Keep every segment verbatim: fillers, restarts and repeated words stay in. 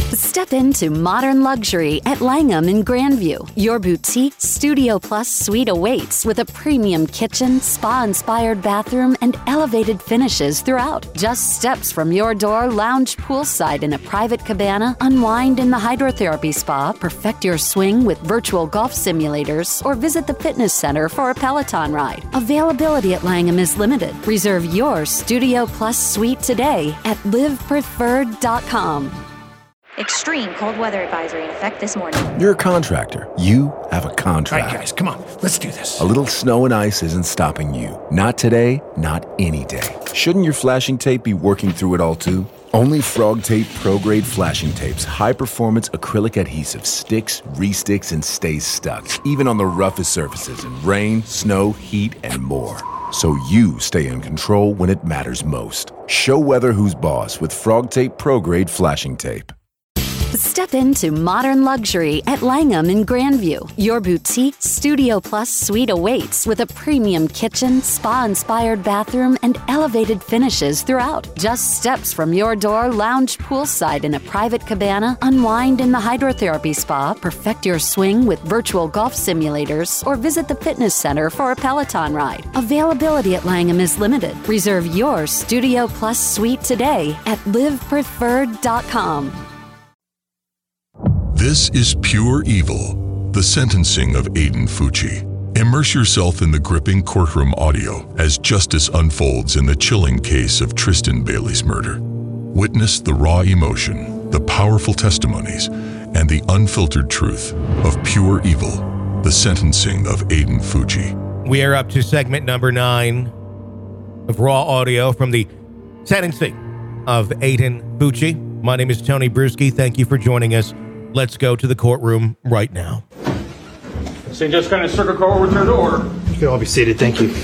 Step into modern luxury at Langham in Grandview. Your boutique Studio Plus suite awaits with a premium kitchen, spa-inspired bathroom, and elevated finishes throughout. Just steps from your door, lounge poolside in a private cabana, unwind in the hydrotherapy spa, perfect your swing with virtual golf simulators, or visit the fitness center for a Peloton ride. Availability at Langham is limited. Reserve your Studio Plus suite today at live preferred dot com. Extreme cold weather advisory in effect this morning. You're a contractor. You have a contract. All right, guys, come on. Let's do this. A little snow and ice isn't stopping you. Not today, not any day. Shouldn't your flashing tape be working through it all too? Only Frog Tape Pro-Grade Flashing Tape's high-performance acrylic adhesive sticks, re-sticks, and stays stuck, even on the roughest surfaces in rain, snow, heat, and more. So you stay in control when it matters most. Show weather who's boss with Frog Tape Pro-Grade Flashing Tape. Step into modern luxury at Langham in Grandview. Your boutique Studio Plus suite awaits with a premium kitchen, spa-inspired bathroom, and elevated finishes throughout. Just steps from your door, lounge poolside in a private cabana, unwind in the hydrotherapy spa, perfect your swing with virtual golf simulators, or visit the fitness center for a Peloton ride. Availability at Langham is limited. Reserve your Studio Plus suite today at live preferred dot com. This is Pure Evil, the sentencing of Aiden Fucci. Immerse yourself in the gripping courtroom audio as justice unfolds in the chilling case of Tristan Bailey's murder. Witness the raw emotion, the powerful testimonies, and the unfiltered truth of Pure Evil, the sentencing of Aiden Fucci. We are up to segment number nine of raw audio from the sentencing of Aiden Fucci. My name is Tony Bruschi. Thank you for joining us. Let's go to the courtroom right now. Saint Judge County Circuit Court will return to order. You can all be seated. Thank you.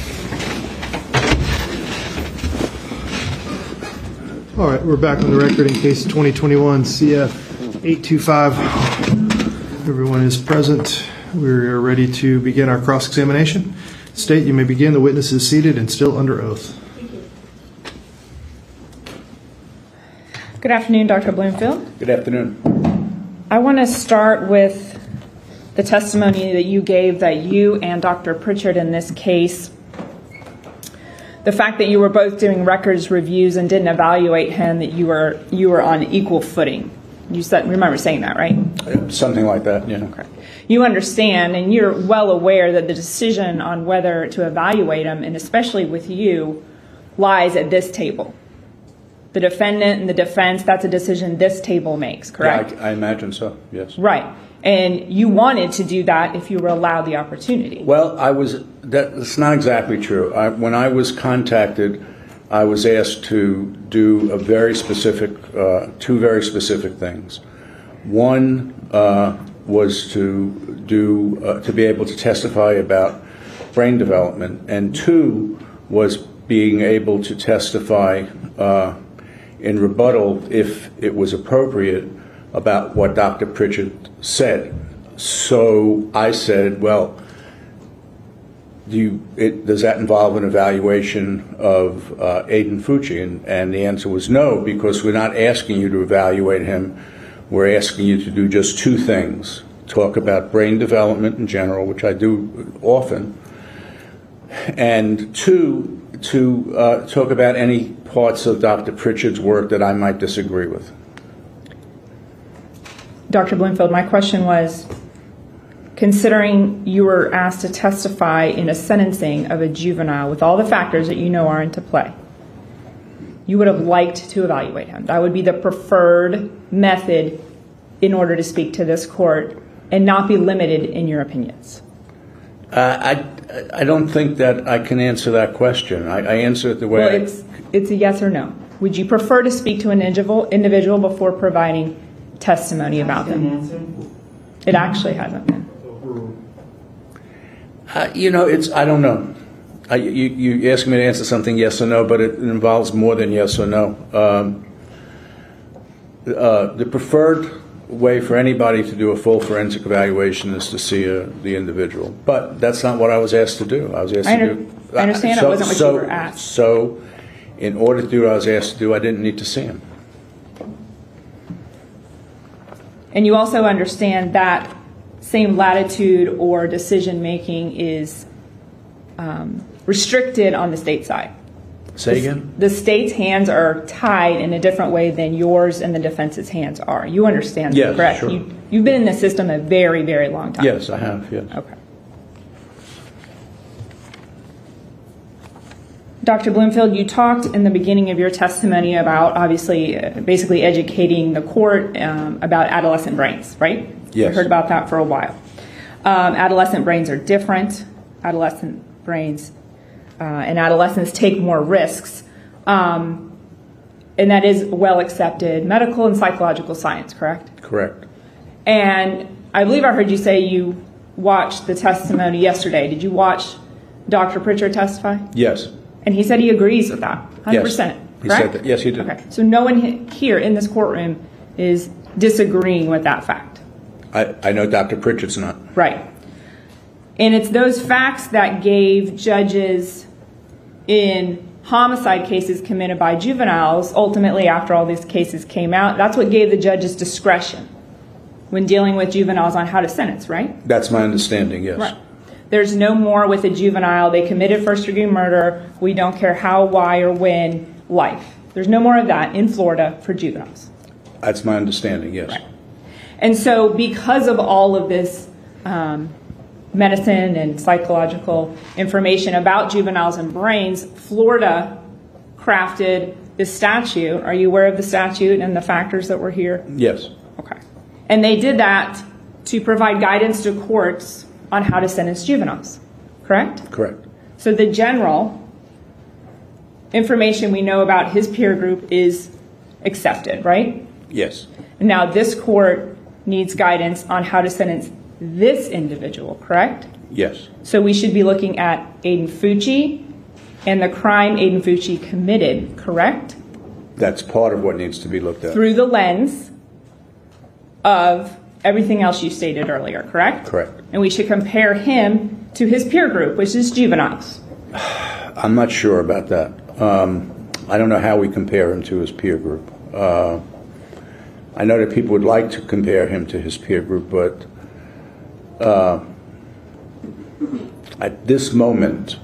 All right, we're back on the record in case twenty twenty-one C F eight two five. Everyone is present. We are ready to begin our cross-examination. State, you may begin. The witness is seated and still under oath. Good afternoon, Doctor Bloomfield. Good afternoon. I want to start with the testimony that you gave that you and Doctor Pritchard in this case, the fact that you were both doing records reviews and didn't evaluate him, that you were you were on equal footing. You said, remember saying that, right? Something like that, yeah. Okay. You understand and you're well aware that the decision on whether to evaluate him, and especially with you, lies at this table. The defendant and the defense, that's a decision this table makes, correct? Yeah, I, I imagine so, yes. Right. And you wanted to do that if you were allowed the opportunity. Well, I was, that, that's not exactly true. I, when I was contacted, I was asked to do a very specific, uh, two very specific things. One uh, was to do, uh, to be able to testify about brain development, and two was being able to testify uh, in rebuttal, if it was appropriate, about what Doctor Pritchard said. So I said, well, do you, it, does that involve an evaluation of uh, Aiden Fucci? And, and the answer was no, because we're not asking you to evaluate him. We're asking you to do just two things. Talk about brain development in general, which I do often, and two, to uh, talk about any parts of Doctor Pritchard's work that I might disagree with. Doctor Bloomfield, my question was, considering you were asked to testify in a sentencing of a juvenile with all the factors that you know are into play, you would have liked to evaluate him. That would be the preferred method in order to speak to this court and not be limited in your opinions. Uh, I I don't think that I can answer that question. I, I answer it the way. Well, I, it's it's a yes or no. Would you prefer to speak to an individual individual before providing testimony about them? It actually hasn't been. Uh, you know, it's I don't know. I, you you ask me to answer something yes or no, but it involves more than yes or no. Um, uh, the preferred way for anybody to do a full forensic evaluation is to see uh, the individual, but that's not what I was asked to do. I was asked I to under, do. I understand so, it wasn't what so, you were asked. So, in order to do what I was asked to do, I didn't need to see him. And you also understand that same latitude or decision making is um, restricted on the state side. Say again? The state's hands are tied in a different way than yours and the defense's hands are. You understand that, Yes, correct? sure. You, you've been in the system a very, very long time. Yes, I have, yes. Okay. Doctor Bloomfield, you talked in the beginning of your testimony about obviously uh, basically educating the court um, about adolescent brains, right? Yes. We heard about that for a while. Um, adolescent brains are different. Adolescent brains uh, and adolescents take more risks. Um, and that is well accepted medical and psychological science, correct? Correct. And I believe I heard you say you watched the testimony yesterday. Did you watch Doctor Pritchard testify? Yes. And he said he agrees with that, one hundred percent, Yes. He correct? said that. Yes, he did. Okay, so no one he- here in this courtroom is disagreeing with that fact. I, I know Doctor Pritchard's not. Right. And it's those facts that gave judges in homicide cases committed by juveniles, ultimately after all these cases came out, that's what gave the judges discretion when dealing with juveniles on how to sentence, right? That's my understanding, yes. Right. There's no more with a juvenile. They committed first-degree murder. We don't care how, why, or when, life. There's no more of that in Florida for juveniles. That's my understanding, yes. Right. And so because of all of this um, medicine and psychological information about juveniles and brains, Florida crafted this statute. Are you aware of the statute and the factors that were here? Yes. Okay. And they did that to provide guidance to courts on how to sentence juveniles, correct? Correct. So the general information we know about his peer group is accepted, right? Yes. Now this court needs guidance on how to sentence this individual, correct? Yes. So we should be looking at Aiden Fucci and the crime Aiden Fucci committed, correct? That's part of what needs to be looked at. Through the lens of everything else you stated earlier, correct? Correct. And we should compare him to his peer group, which is juveniles. I'm not sure about that. Um, I don't know how we compare him to his peer group. Uh, I know that people would like to compare him to his peer group, but uh, at this moment,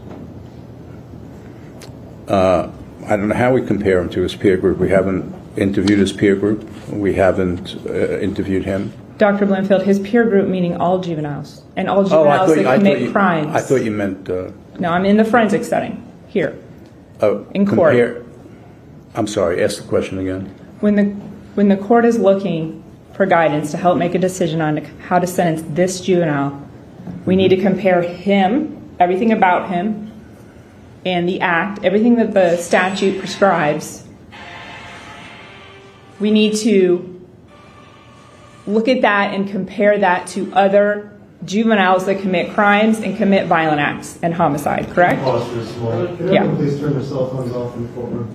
uh, I don't know how we compare him to his peer group. We haven't interviewed his peer group. We haven't uh, interviewed him. Doctor Blinfield, his peer group meaning all juveniles and all Oh, I juveniles thought, you- that I, commit thought you, crimes. I thought you meant. Uh, No, I'm in the forensic setting here. oh, In court. compare- I'm sorry. Ask the question again. When the when the court is looking for guidance to help make a decision on how to sentence this juvenile, we need to compare him, everything about him, and the act, everything that the statute prescribes. We need to look at that and compare that to other juveniles that commit crimes and commit violent acts and homicide, correct? Pause for just a moment. Can Yeah. everyone please turn their cell phones off in the courtroom?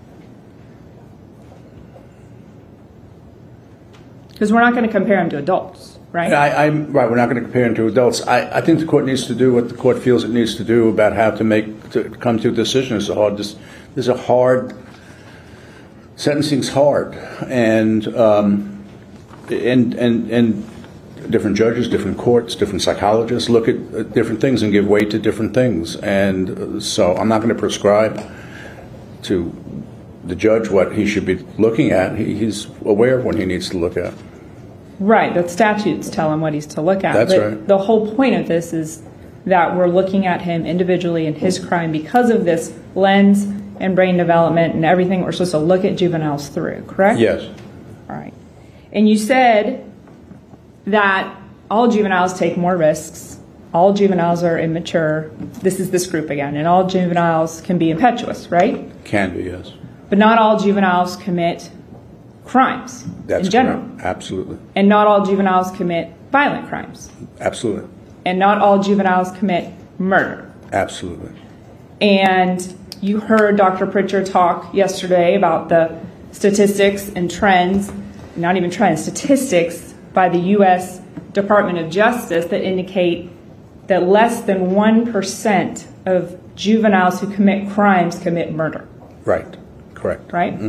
Because we're not going to compare him to adults, right? I, I'm right. We're not going to compare him to adults. I, I think the court needs to do what the court feels it needs to do about how to make to come to a decision. It's a hard. This, this is a hard. Sentencing's hard, and um, and and and different judges, different courts, different psychologists look at uh, different things and give weight to different things. And uh, so, I'm not going to prescribe to the judge what he should be looking at. He, he's aware of what he needs to look at. Right, the statutes tell him what he's to look at. That's but right. The whole point of this is that we're looking at him individually and his crime because of this lens and brain development and everything we're supposed to look at juveniles through, correct? Yes. All right. And you said that all juveniles take more risks. All juveniles are immature. This is this group again. And all juveniles can be impetuous, right? Can be, yes. But not all juveniles commit crimes That's in general. correct. Absolutely. And not all juveniles commit violent crimes. Absolutely. And not all juveniles commit murder. Absolutely. And you heard Doctor Pritchard talk yesterday about the statistics and trends, not even trends, statistics by the U S Department of Justice that indicate that less than one percent of juveniles who commit crimes commit murder. Right. Correct. Right? Mm-hmm.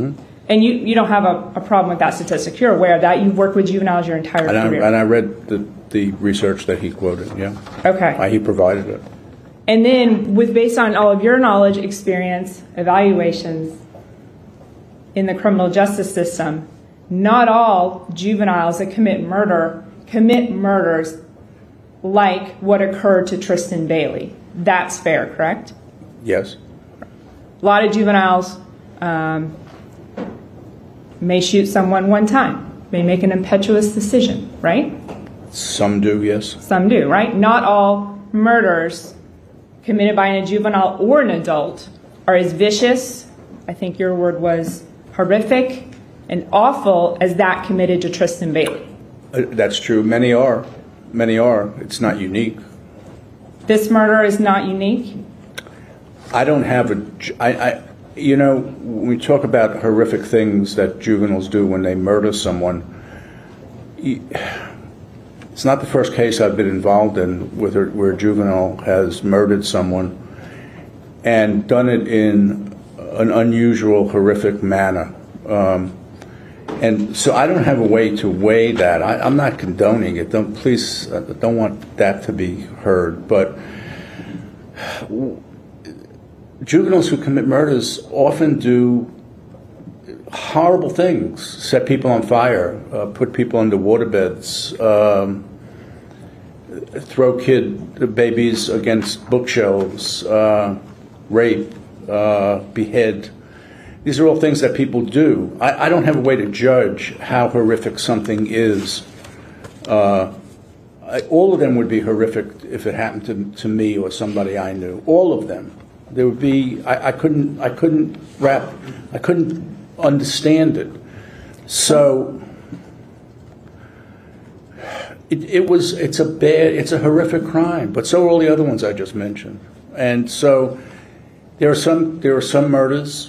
And you, you don't have a, a problem with that statistic. You're aware of that. You've worked with juveniles your entire and career. I, and I read the, the research that he quoted, yeah. Okay. Uh, he provided it. And then, with based on all of your knowledge, experience, evaluations in the criminal justice system, not all juveniles that commit murder commit murders like what occurred to Tristan Bailey. That's fair, correct? Yes. A lot of juveniles um, may shoot someone one time, may make an impetuous decision, right? Some do, yes. Some do, right? Not all murders committed by a juvenile or an adult are as vicious, I think your word was horrific, and awful as that committed to Tristan Bailey. Uh, that's true. Many are. Many are. It's not unique. This murder is not unique? I don't have a... I, I, you know, when we talk about horrific things that juveniles do when they murder someone, it's not the first case I've been involved in with a, where a juvenile has murdered someone and done it in an unusual, horrific manner. Um, and so I don't have a way to weigh that. I, I'm not condoning it. Don't, please, I don't want that to be heard. But juveniles who commit murders often do horrible things, set people on fire, uh, put people under waterbeds, um, throw kid babies against bookshelves, uh, rape, uh, behead. These are all things that people do. I, I don't have a way to judge how horrific something is. Uh, I, all of them would be horrific if it happened to, to me or somebody I knew. All of them. There would be. I, I couldn't. I couldn't wrap. I couldn't understand it. So it, it was. It's a bad. It's a horrific crime. But so are all the other ones I just mentioned. And so there are some. There are some murders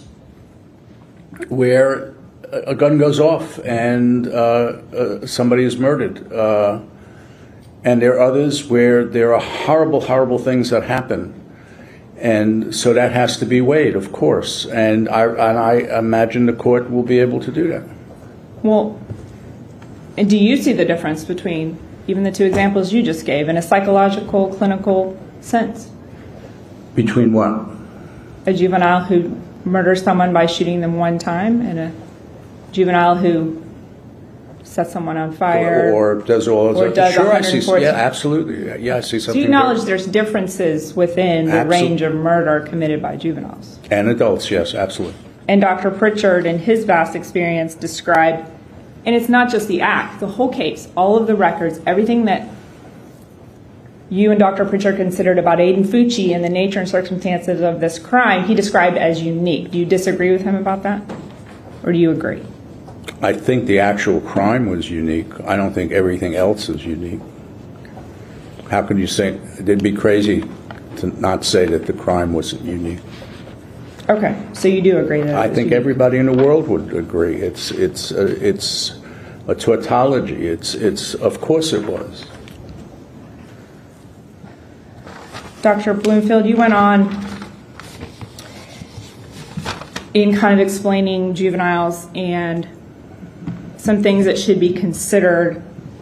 where a gun goes off and uh, uh, somebody is murdered. Uh, and there are others where there are horrible, horrible things that happen. And so that has to be weighed, of course. And I, and I imagine the court will be able to do that. Well, and do you see the difference between even the two examples you just gave in a psychological, clinical sense? Between what? A juvenile who murders someone by shooting them one time and a juvenile who sets someone on fire or, or does all or does sure I see yeah absolutely yeah I see something. So you acknowledge there. there's differences within the Absol- range of murder committed by juveniles and adults, yes, absolutely. And Doctor Pritchard in his vast experience described, and it's not just the act, the whole case, all of the records, everything that you and Doctor Pritchard considered about Aiden Fucci and the nature and circumstances of this crime, he described as unique. Do you disagree with him about that? Or do you agree? I think the actual crime was unique. I don't think everything else is unique. How could you say, it'd be crazy to not say that the crime wasn't unique. Okay, so you do agree that I think unique. Everybody in the world would agree. It's, it's, uh, it's a tautology. It's, it's, of course it was. Doctor Bloomfield, you went on in kind of explaining juveniles and some things that should be considered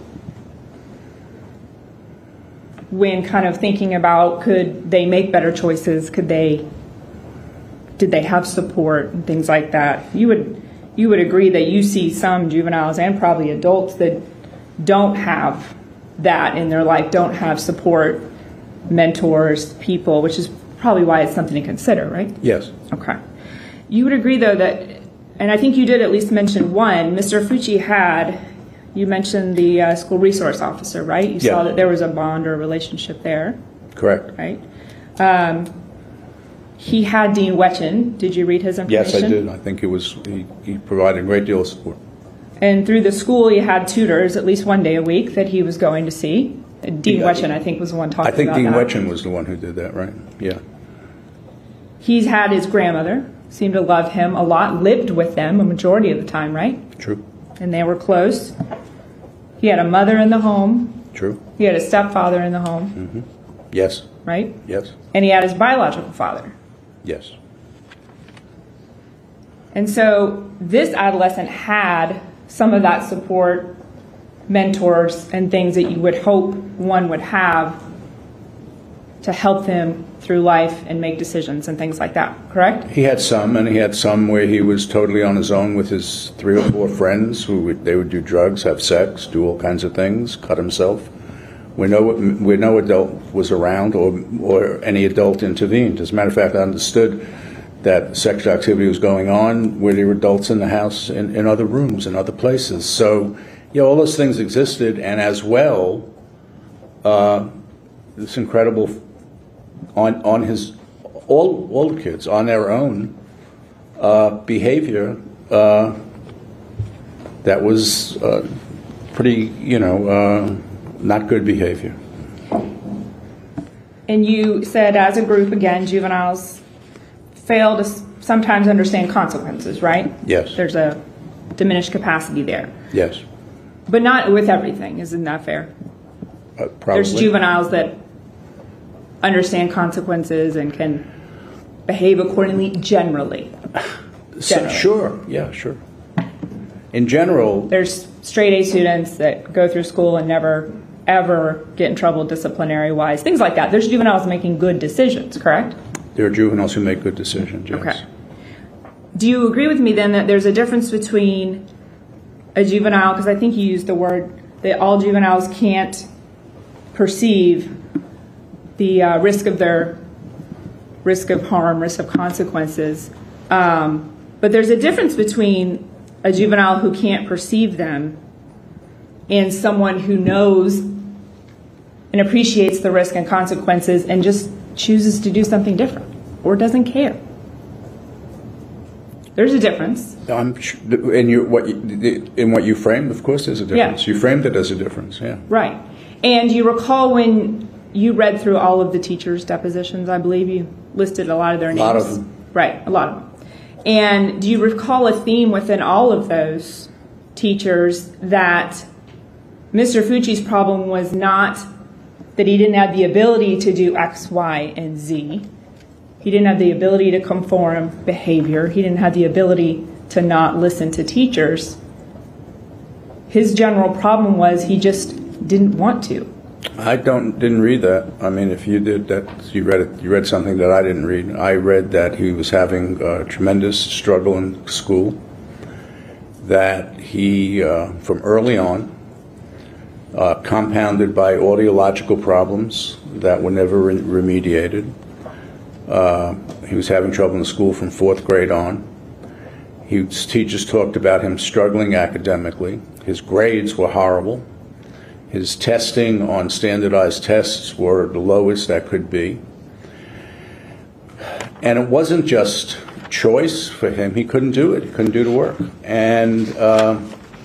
when kind of thinking about could they make better choices, could they, did they have support and things like that. You would, you would agree that you see some juveniles and probably adults that don't have that in their life, don't have support, mentors, people, which is probably why it's something to consider, right? Yes. Okay. You would agree, though, that, and I think you did at least mention one, Mister Fucci had, you mentioned the uh, school resource officer, right? You yeah. saw that there was a bond or relationship there. Correct. Right? Um, he had Dean Wetchen. Did you read his information? Yes, I did. I think it was, he, he provided a great deal of support. And through the school, he had tutors at least one day a week that he was going to see. Dean yeah, Wetchen, I think, was the one talking about I think about Dean that. Wetchen was the one who did that, right? Yeah. He's had his grandmother, seemed to love him a lot, lived with them a majority of the time, right? True. And they were close. He had a mother in the home. True. He had a stepfather in the home. Mm-hmm. Yes. Right? Yes. And he had his biological father. Yes. And so this adolescent had some of that support, mentors, and things that you would hope one would have to help them through life and make decisions and things like that, correct? He had some, and he had some where he was totally on his own with his three or four friends who would, they would do drugs, have sex, do all kinds of things, cut himself. Where no, where no adult was around or, or any adult intervened. As a matter of fact, I understood that sexual activity was going on where there were adults in the house, in, in other rooms, in other places. So, you know, all those things existed, and as well, uh, this incredible, on on his, all all the kids on their own uh, behavior uh, that was uh, pretty, you know, uh, not good behavior. And you said, as a group, again, juveniles fail to sometimes understand consequences, right? Yes. There's a diminished capacity there. Yes. But not with everything, isn't that fair? Uh, probably. There's juveniles that understand consequences and can behave accordingly generally. So, generally. sure, yeah, sure. In general, there's straight A students that go through school and never, ever get in trouble disciplinary-wise, things like that. There's juveniles making good decisions, correct? There are juveniles who make good decisions, yes. Okay. Do you agree with me then that there's a difference between a juvenile, because I think you used the word that all juveniles can't perceive the uh, risk of their risk of harm, risk of consequences, um, but there's a difference between a juvenile who can't perceive them and someone who knows and appreciates the risk and consequences and just chooses to do something different or doesn't care. There's a difference. I'm sure, in you, what you, in what you framed, of course, there's a difference. Yeah. You framed it as a difference, yeah. Right. And you recall when you read through all of the teachers' depositions, I believe you listed a lot of their names. A lot of them. Right, a lot of them. And do you recall a theme within all of those teachers that Mister Fucci's problem was not that he didn't have the ability to do X, Y, and Z. He didn't have the ability to conform behavior. He didn't have the ability to not listen to teachers. His general problem was he just didn't want to. I don't didn't read that. I mean, if you did that, you read it. You read something that I didn't read. I read that he was having a tremendous struggle in school. That he, uh, from early on, uh, compounded by audiological problems that were never re- remediated. Uh, he was having trouble in school from fourth grade on. His teachers talked about him struggling academically. His grades were horrible. His testing on standardized tests were the lowest that could be. And it wasn't just choice for him. He couldn't do it. He couldn't do the work. And uh,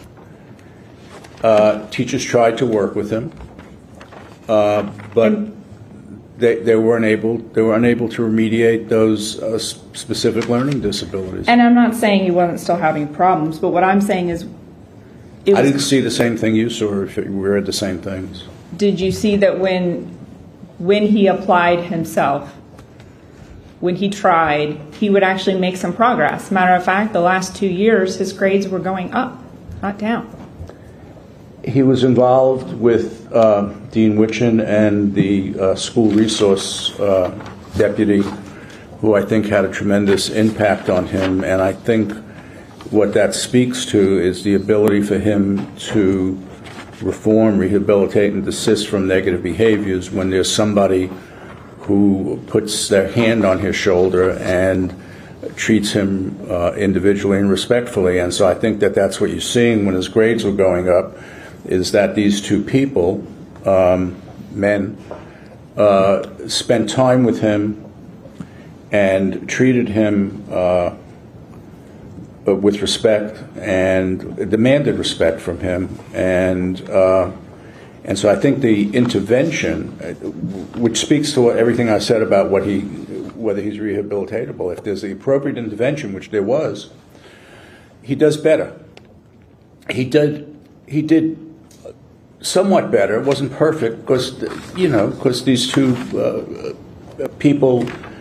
uh, teachers tried to work with him, uh, but they, they weren't able. They were unable to remediate those uh, specific learning disabilities. And I'm not saying he wasn't still having problems, but what I'm saying is, it was, I didn't see the same thing you saw. If we read the same things. Did you see that when when he applied himself, when he tried, he would actually make some progress? Matter of fact, the last two years, his grades were going up, not down. He was involved with uh, Dean Witchen and the uh, school resource uh, deputy, who I think had a tremendous impact on him. And I think what that speaks to is the ability for him to reform, rehabilitate, and desist from negative behaviors when there's somebody who puts their hand on his shoulder and treats him uh, individually and respectfully. And so I think that that's what you're seeing when his grades were going up, is that these two people, um, men, uh, spent time with him and treated him uh, with respect and demanded respect from him. And uh, and so I think the intervention, which speaks to everything I said about what he, whether he's rehabilitatable, if there's the appropriate intervention, which there was, he does better. He did. He did somewhat better. It wasn't perfect because, you know, because these two uh, people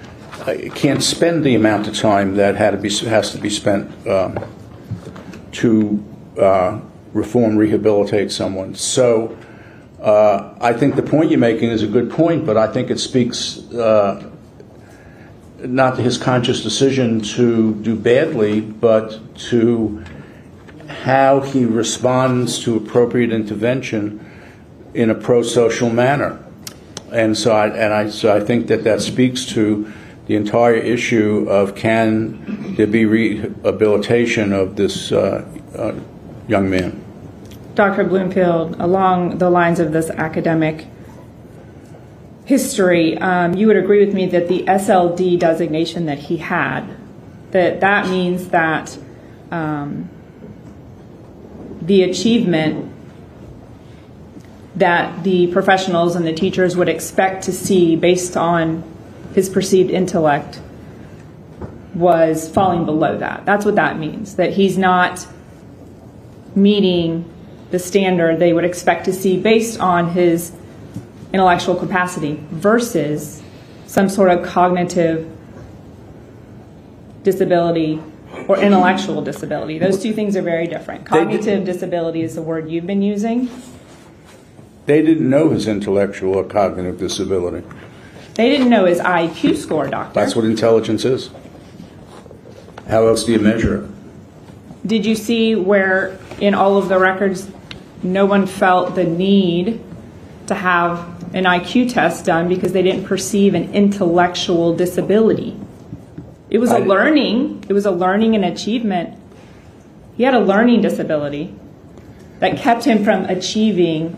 can't spend the amount of time that had to be has to be spent um, to uh, reform, rehabilitate someone. So uh, I think the point you're making is a good point, but I think it speaks uh, not to his conscious decision to do badly, but to how he responds to appropriate intervention in a pro-social manner. And so I, and I, so I think that that speaks to the entire issue of can there be rehabilitation of this uh, uh, young man. Doctor Bloomfield, along the lines of this academic history, um, you would agree with me that the S L D designation that he had, that that means that um, the achievement that the professionals and the teachers would expect to see based on his perceived intellect was falling below that. That's what that means, that he's not meeting the standard they would expect to see based on his intellectual capacity versus some sort of cognitive disability or intellectual disability. Those two things are very different. Cognitive disability is the word you've been using. They didn't know his intellectual or cognitive disability. They didn't know his I Q score, doctor. That's what intelligence is. How else do you measure it? Did you see where in all of the records no one felt the need to have an I Q test done because they didn't perceive an intellectual disability? It was a learning, it was a learning and achievement. He had a learning disability that kept him from achieving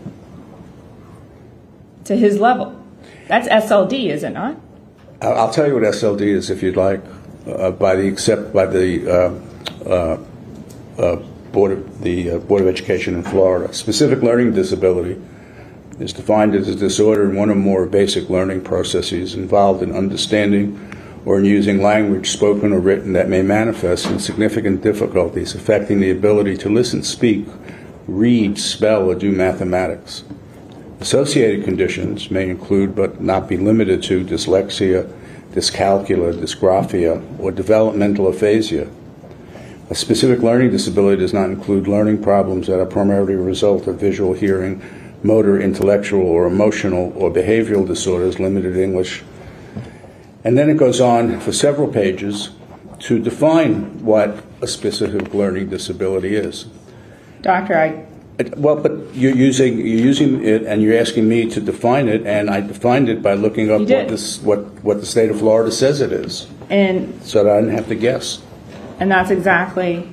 to his level. That's S L D, is it not? I'll tell you what S L D is, if you'd like, uh, by the except by the uh, uh, uh, board of the uh, Board of Education in Florida. Specific learning disability is defined as a disorder in one or more basic learning processes involved in understanding or in using language spoken or written that may manifest in significant difficulties affecting the ability to listen, speak, read, spell, or do mathematics. Associated conditions may include, but not be limited to, dyslexia, dyscalculia, dysgraphia, or developmental aphasia. A specific learning disability does not include learning problems that are primarily a result of visual, hearing, motor, intellectual, or emotional or behavioral disorders, limited English. And then it goes on for several pages to define what a specific learning disability is. Doctor, I... Well, but you're using you're using it, and you're asking me to define it, and I defined it by looking up what this what what the state of Florida says it is, and so that I didn't have to guess. And that's exactly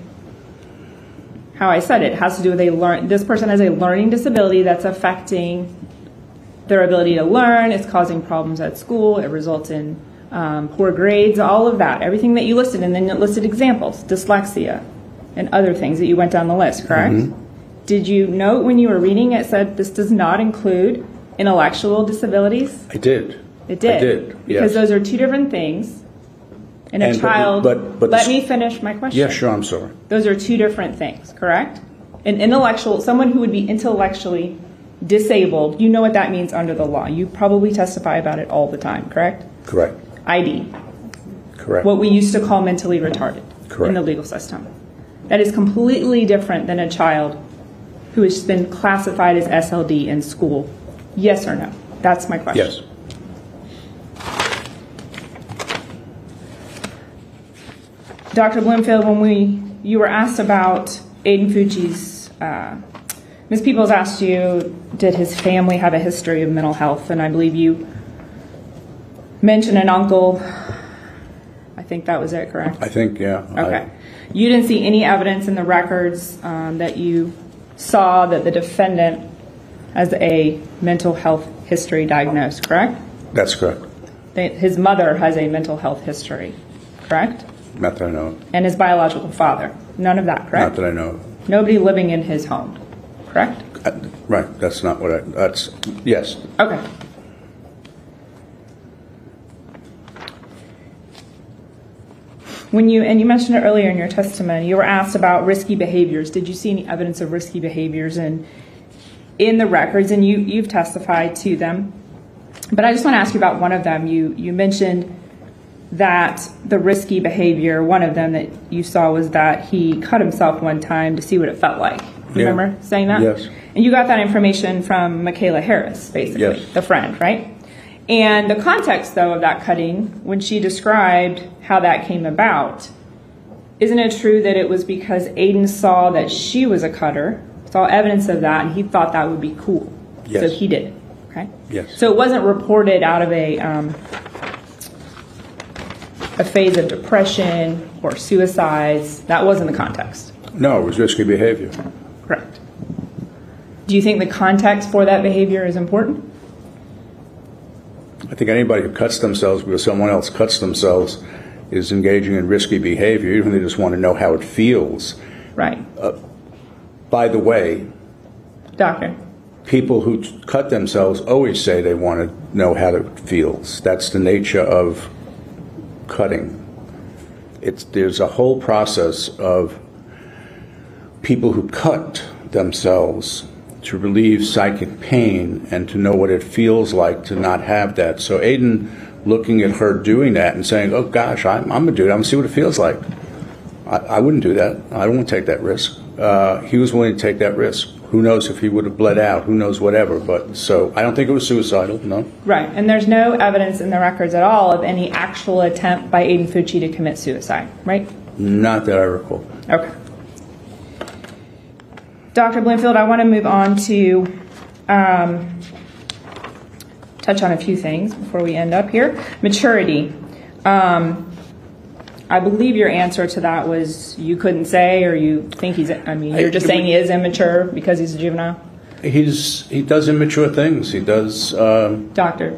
how I said it. It has to do with a learn. This person has a learning disability that's affecting their ability to learn. It's causing problems at school. It results in um, poor grades. All of that, everything that you listed, and then it listed examples, dyslexia, and other things that you went down the list. Correct. Mm-hmm. Did you note when you were reading it said this does not include intellectual disabilities? I did. It did. I did, yes. Because those are two different things. And a and child, but, but, but let the, me finish my question. Yeah, sure, I'm sorry. Those are two different things, correct? An intellectual, someone who would be intellectually disabled, you know what that means under the law. You probably testify about it all the time, correct? Correct. I D. Correct. What we used to call mentally retarded Correct. in the legal system. That is completely different than a child who has been classified as S L D in school. Yes or no? That's my question. Yes. Doctor Bloomfield, when we you were asked about Aiden Fucci's, uh, Miz Peoples asked you, did his family have a history of mental health? And I believe you mentioned an uncle. I think that was it, correct? I think, yeah. Okay. I, you didn't see any evidence in the records um, that you saw that the defendant has a mental health history diagnosed, correct? That's correct. His mother has a mental health history, correct? Not that I know of. And his biological father. None of that, correct? Not that I know of. Nobody living in his home, correct? Uh, right. That's not what I... That's... Yes. Okay. When you, and you mentioned it earlier in your testimony, you were asked about risky behaviors. Did you see any evidence of risky behaviors in, in the records? And you, you've testified to them. But I just want to ask you about one of them. You, you mentioned that the risky behavior, one of them that you saw was that he cut himself one time to see what it felt like. You Yeah. remember saying that? Yes. And you got that information from Michaela Harris, basically, Yes. the friend, right? And the context, though, of that cutting, when she described how that came about, isn't it true that it was because Aiden saw that she was a cutter, saw evidence of that, and he thought that would be cool? Yes. So he did it, okay? Yes. So it wasn't reported out of a um, a phase of depression or suicides. That wasn't the context. No, it was risky behavior. Correct. Do you think the context for that behavior is important? I think anybody who cuts themselves because someone else cuts themselves is engaging in risky behavior, even if they just want to know how it feels. Right. Uh, by the way, Doctor. people who t- cut themselves always say they want to know how it feels. That's the nature of cutting. It's, there's a whole process of people who cut themselves to relieve psychic pain and to know what it feels like to not have that. So Aiden looking at her doing that and saying, oh gosh, I'm, I'm going to do it. I'm going to see what it feels like. I, I wouldn't do that. I don't want to take that risk. Uh, he was willing to take that risk. Who knows if he would have bled out? Who knows whatever? But so I don't think it was suicidal, no. Right, and there's no evidence in the records at all of any actual attempt by Aiden Fucci to commit suicide, right? Not that I recall. Okay. Doctor Blinfield, I want to move on to um, touch on a few things before we end up here. Maturity. Um, I believe your answer to that was you couldn't say, or you think he's, I mean, you're just saying he is immature because he's a juvenile? He's He does immature things. He does... Um, Doctor,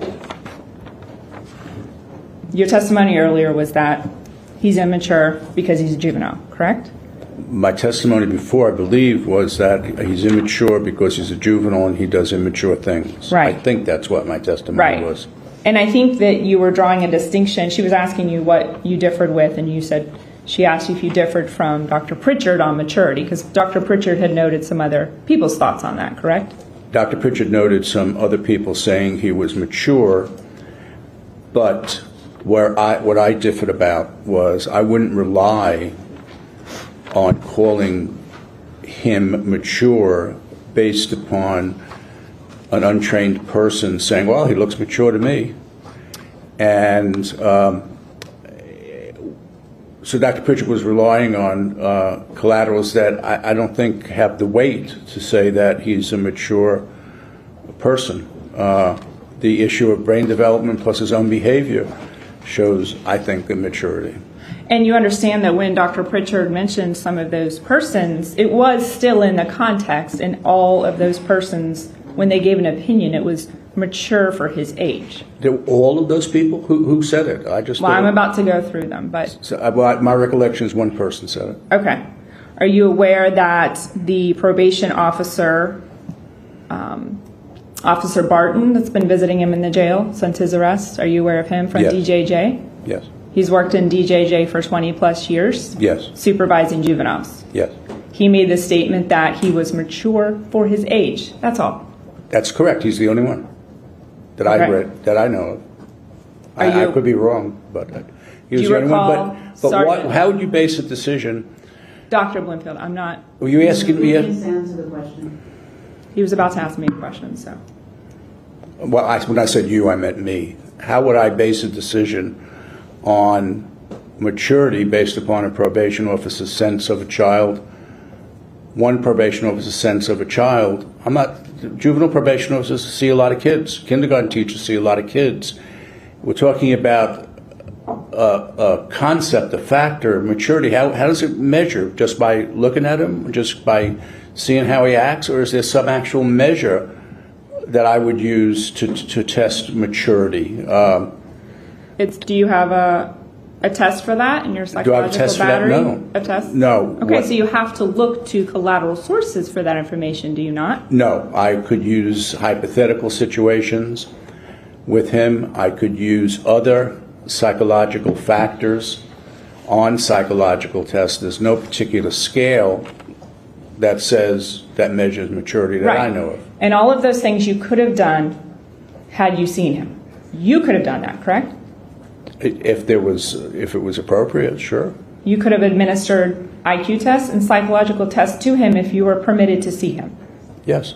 your testimony earlier was that he's immature because he's a juvenile, correct? My testimony before, I believe, was that he's immature because he's a juvenile and he does immature things. Right. I think that's what my testimony Right. was. And I think that you were drawing a distinction. She was asking you what you differed with, and you said she asked you if you differed from Doctor Pritchard on maturity, because Doctor Pritchard had noted some other people's thoughts on that, correct? Doctor Pritchard noted some other people saying he was mature, but where I, what I differed about was I wouldn't rely on calling him mature based upon an untrained person saying, well, he looks mature to me. And um, so Doctor Pritchard was relying on uh, collaterals that I, I don't think have the weight to say that he's a mature person. Uh, the issue of brain development plus his own behavior shows, I think, the maturity. And you understand that when Doctor Pritchard mentioned some of those persons, it was still in the context, and all of those persons, when they gave an opinion, it was mature for his age. There were all of those people who, who said it. I just Well, I'm thought- about to go through them, but So, uh, well, my recollection is one person said it. okay. Are you aware that the probation officer, um, Officer Barton, that's been visiting him in the jail since his arrest, are you aware of him from Yes. D J J? Yes. He's worked in D J J for twenty plus years, Yes. supervising juveniles. Yes. He made the statement that he was mature for his age. That's all. That's correct. He's the only one that I Okay. read, that I know of. Are I, I you- could be wrong, but uh, he was Do you the only one. recall But, but what, Sergeant- how would you base a decision? Doctor Blinfield, I'm not. Were you asking me? A, Please answer the question. He was about to ask me a question, so. well, I, when I said you, I meant me. How would I base a decision on maturity based upon a probation officer's sense of a child? One probation officer's sense of a child. I'm not. Juvenile probation officers see a lot of kids. Kindergarten teachers see a lot of kids. We're talking about a, a concept, a factor, maturity. How, how does it measure? Just by looking at him? Just by seeing how he acts? Or is there some actual measure that I would use to, to test maturity? Um, It's. Do you have a a test for that in your Do I psychological have a test for that? battery? No. A test? No. Okay, What- so you have to look to collateral sources for that information, do you not? No, I could use hypothetical situations with him. I could use other psychological factors on psychological tests. There's no particular scale that says that measures maturity that Right. I know of. And all of those things you could have done had you seen him. You could have done that, correct? If there was, if it was appropriate, sure. You could have administered I Q tests and psychological tests to him if you were permitted to see him. Yes.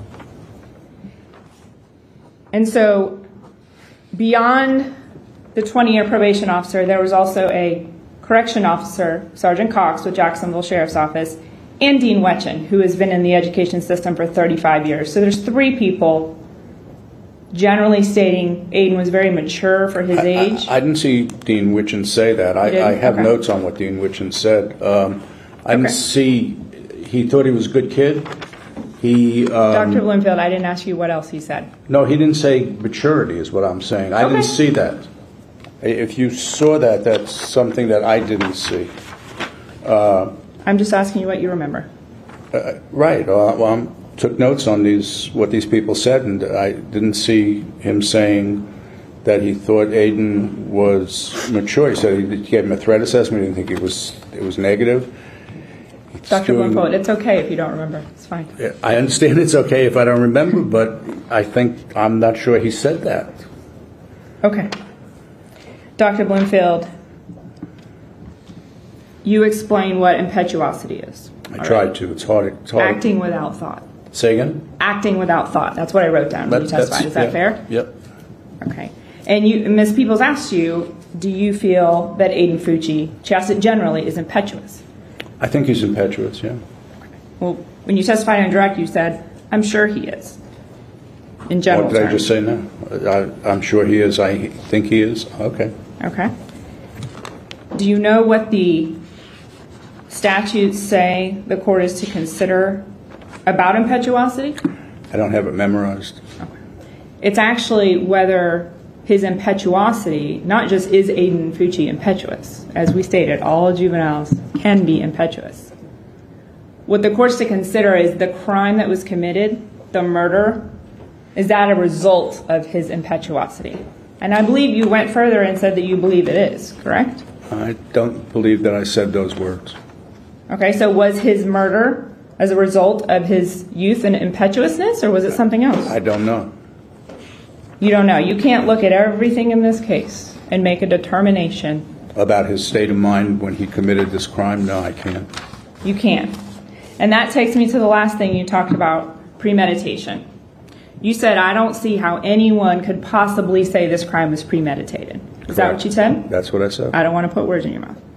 And so, beyond the twenty-year probation officer, there was also a correction officer, Sergeant Cox with Jacksonville Sheriff's Office, and Dean Wetchen, who has been in the education system for thirty-five years. So there's three people generally stating Aiden was very mature for his age. I, I, I didn't see Dean Wetchen say that. I, I have okay. notes on what Dean Wetchen said. Um, I didn't okay. see, he thought he was a good kid. He, um, Doctor Bloomfield, I didn't ask you what else he said. No, he didn't say maturity is what I'm saying. I okay. didn't see that. If you saw that, that's something that I didn't see. Uh, I'm just asking you what you remember. Uh, right. Uh, well, I took notes on these, what these people said, and I didn't see him saying that he thought Aiden was mature. He said he gave him a threat assessment. He didn't think it was it was negative. Doctor Bloomfield, it's okay if you don't remember. It's fine. I understand it's okay if I don't remember, but I think I'm not sure he said that. Okay. Doctor Bloomfield, you explain what impetuosity is. I tried right. to. It's hard. It's hard. Acting without thought. Say again? Acting without thought. That's what I wrote down when you testified. Is that yeah, fair? Yep. Okay. And you, Miz Peoples asked you, do you feel that Aiden Fucci, she asked it generally, is impetuous? I think he's impetuous, yeah. Well, when you testified on direct, you said, I'm sure he is. In general What did terms. I just say now? I, I'm sure he is. I think he is. Okay. Okay. Do you know what the statutes say the court is to consider about impetuosity? I don't have it memorized. Okay. It's actually whether his impetuosity, not just is Aiden Fucci impetuous. As we stated, all juveniles can be impetuous. What the court's to consider is the crime that was committed, the murder, is that a result of his impetuosity? And I believe you went further and said that you believe it is, correct? I don't believe that I said those words. Okay, so was his murder as a result of his youth and impetuousness, or was it something else? I don't know. You don't know. You can't look at everything in this case and make a determination. About his state of mind when he committed this crime? No, I can't. You can't. And that takes me to the last thing you talked about, premeditation. You said, I don't see how anyone could possibly say this crime was premeditated. Is Correct. that what you said? That's what I said. I don't want to put words in your mouth.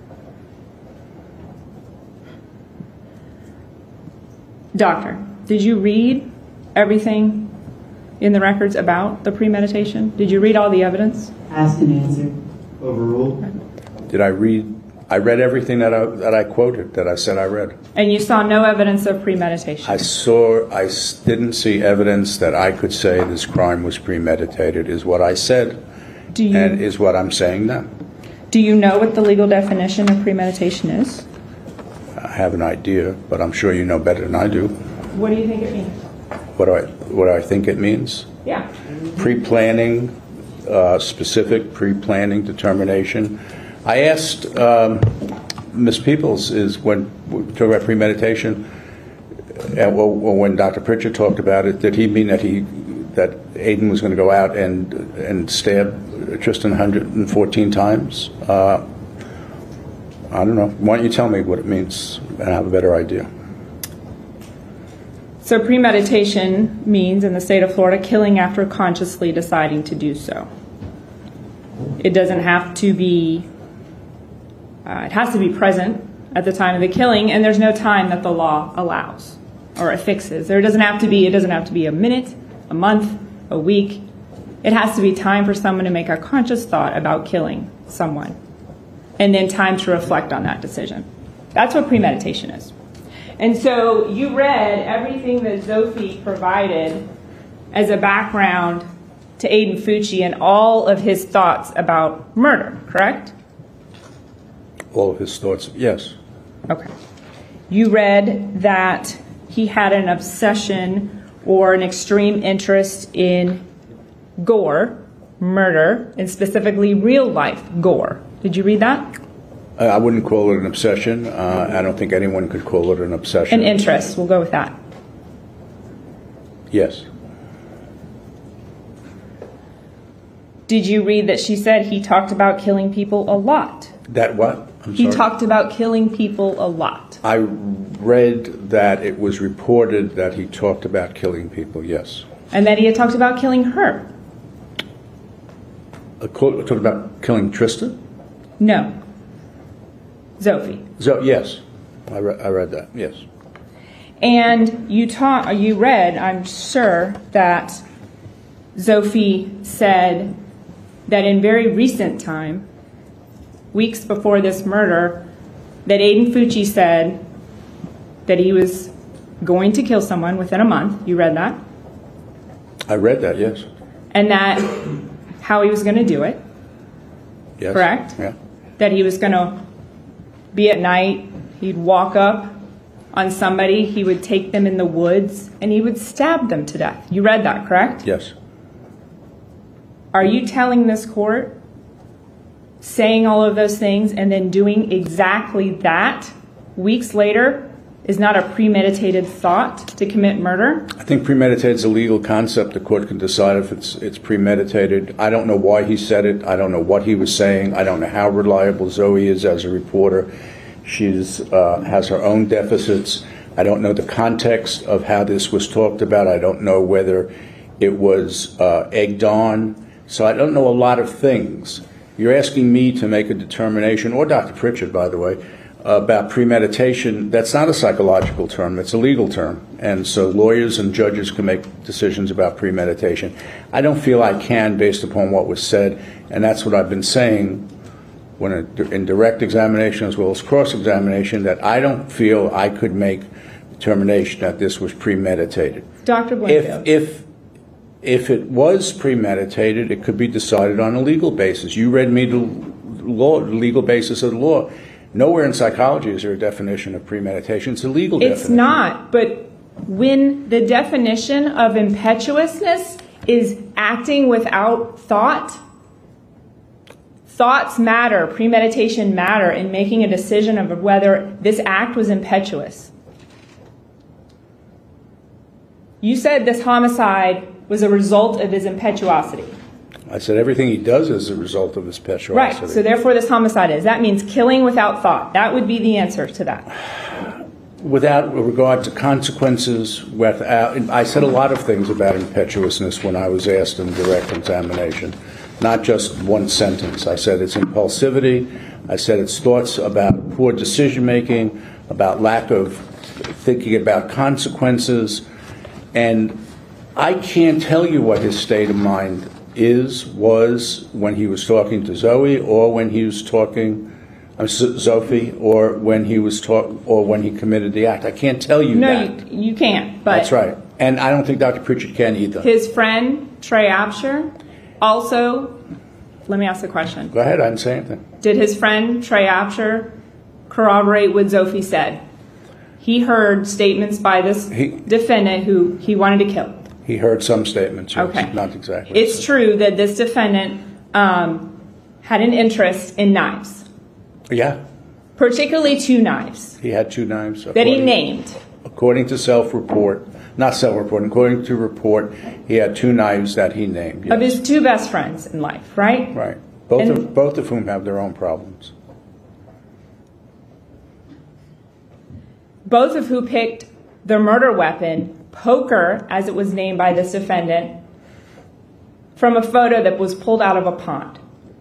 Doctor, did you read everything in the records about the premeditation? Did you read all the evidence? Asked and answered. Overruled. Did I read? I read everything that I, that I quoted, that I said I read. And you saw no evidence of premeditation? I saw, I didn't see evidence that I could say this crime was premeditated, is what I said, Do you, and is what I'm saying now. Do you know what the legal definition of premeditation is? I have an idea, but I'm sure you know better than I do. What do you think it means? What do I, what do I think it means? Yeah. Pre-planning, uh, specific pre-planning determination. I asked um, Miz Peoples, is when we talk about premeditation, uh, well, when Doctor Pritchard talked about it, did he mean that he that Aiden was going to go out and and stab Tristan one hundred fourteen times? Uh, I don't know. Why don't you tell me what it means, and I have a better idea. So premeditation means, in the state of Florida, killing after consciously deciding to do so. It doesn't have to be, uh, it has to be present at the time of the killing, and there's no time that the law allows or affixes. There doesn't have to be, it doesn't have to be a minute, a month, a week. It has to be time for someone to make a conscious thought about killing someone, and then time to reflect on that decision. That's what premeditation is. And so you read everything that Zophie provided as a background to Aiden Fucci and all of his thoughts about murder, correct? All of his thoughts, yes. Okay. You read that he had an obsession or an extreme interest in gore, murder, and specifically real-life gore. Did you read that? Uh, I wouldn't call it an obsession. Uh, I don't think anyone could call it an obsession. An interest. We'll go with that. Yes. Did you read that she said he talked about killing people a lot? That what? I'm he sorry? talked about killing people a lot. I read that it was reported that he talked about killing people, yes. And that he had talked about killing her. A quote, talked about killing Tristan? No. Zophie. So, yes, I, re- I read that, yes. And you taught, you read, I'm sure, that Zophie said that in very recent time, weeks before this murder, that Aiden Fucci said that he was going to kill someone within a month. You read that? I read that, yes. And that how he was going to do it. Yes. Correct? Yeah. That he was going to be at night, he'd walk up on somebody, he would take them in the woods, and he would stab them to death. You read that, correct? Yes. Are you telling this court, saying all of those things, and then doing exactly that weeks later is not a premeditated thought to commit murder? I think premeditated is a legal concept. The court can decide if it's it's premeditated. I don't know why he said it. I don't know what he was saying. I don't know how reliable Zoe is as a reporter. She's uh, has her own deficits. I don't know the context of how this was talked about. I don't know whether it was uh, egged on. So I don't know a lot of things. You're asking me to make a determination, or Doctor Pritchett, by the way, about premeditation. That's not a psychological term. It's a legal term. And so lawyers and judges can make decisions about premeditation. I don't feel I can based upon what was said, and that's what I've been saying when in direct examination as well as cross-examination, that I don't feel I could make a determination that this was premeditated. Doctor Blanfield. If, if, if it was premeditated, it could be decided on a legal basis. You read me the law, the legal basis of the law. Nowhere in psychology is there a definition of premeditation. It's a legal It's definition. not, but when the definition of impetuousness is acting without thought, thoughts matter, premeditation matter in making a decision of whether this act was impetuous. You said this homicide was a result of his impetuosity. I said everything he does is a result of his impetuosity. Right, so therefore this homicide is. That means killing without thought. That would be the answer to that. Without regard to consequences, without, I said a lot of things about impetuousness when I was asked in direct examination, not just one sentence. I said it's impulsivity. I said it's thoughts about poor decision-making, about lack of thinking about consequences. And I can't tell you what his state of mind is, was, when he was talking to Zoe, or when he was talking, uh, Zophie, or when he was talk, or when he committed the act. I can't tell you no, that. No, you, you can't. But that's right. And I don't think Doctor Pritchett can either. His friend, Trey Apsher, also, let me ask the question. Go ahead, I didn't say anything. Did his friend, Trey Apsher, corroborate what Zophie said? He heard statements by this he, defendant who he wanted to kill. He heard some statements, yes, okay. Not exactly. It's true that this defendant um, had an interest in knives. Yeah. Particularly two knives. He had two knives. That he named. According to self-report, not self-report, according to report, he had two knives that he named. Yes. Of his two best friends in life, right? Right. Both and, of, both of whom have their own problems. Both of who picked the murder weapon, poker, as it was named by this defendant, from a photo that was pulled out of a pond.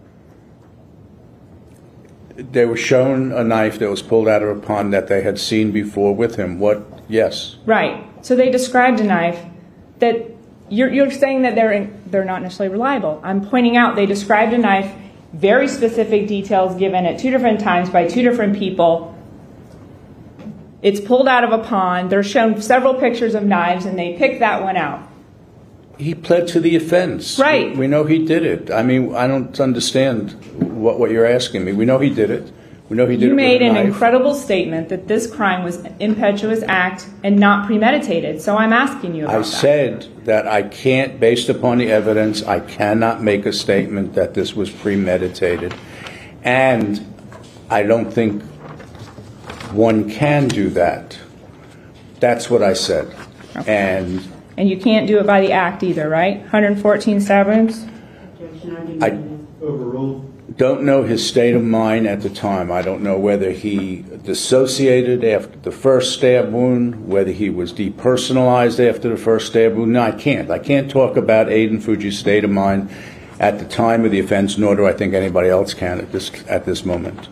They were shown a knife that was pulled out of a pond that they had seen before with him. What? Yes. Right. So they described a knife that you're, you're saying that they're in, they're not necessarily reliable. I'm pointing out they described a knife, very specific details given at two different times by two different people. It's pulled out of a pond. They're shown several pictures of knives, and they picked that one out. He pled to the offense. Right. We, we know he did it. I mean, I don't understand what, what you're asking me. We know he did it. We know he did you it made with a an knife. incredible statement that this crime was an impetuous act and not premeditated. So I'm asking you about I that. said that I can't, based upon the evidence, I cannot make a statement that this was premeditated. And I don't think one can do that. That's what I said. Okay. And and you can't do it by the act either, right? one hundred fourteen stab wounds? Objection, argument I is overruled. don't know his state of mind at the time. I don't know whether he dissociated after the first stab wound, whether he was depersonalized after the first stab wound. No, I can't. I can't talk about Aiden Fuji's state of mind at the time of the offense, nor do I think anybody else can at this at this moment.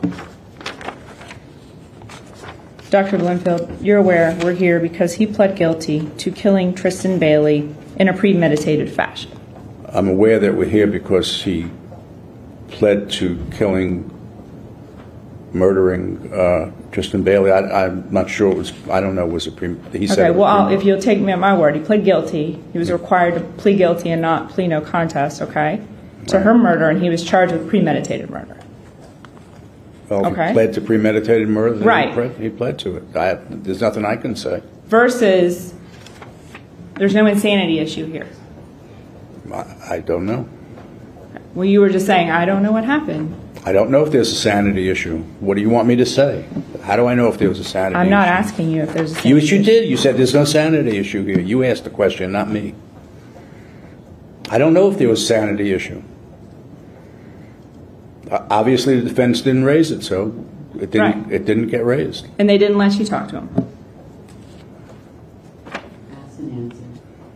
Doctor Bloomfield, you're aware we're here because he pled guilty to killing Tristan Bailey in a premeditated fashion. I'm aware that we're here because he pled to killing, murdering uh, Tristan Bailey. I, I'm not sure it was, I don't know, was it pre, he said Okay, it was well, pre- if you'll take me at my word, he pled guilty. He was required to plead guilty and not plead no contest, okay, to her murder, and he was charged with premeditated murder. Well, if okay. he pled to premeditated murder, then Right. he, pled, he pled to it. I, there's nothing I can say. Versus, there's no insanity issue here. I, I don't know. Well, you were just saying, I don't know what happened. I don't know if there's a sanity issue. What do you want me to say? How do I know if there was a sanity issue? I'm not asking you if there's a sanity You, you issue. did. You said there's no sanity issue here. You asked the question, not me. I don't know if there was a sanity issue. Uh, obviously, the defense didn't raise it, so it didn't. Right. It didn't get raised. And they didn't let you talk to him. Ask and answer.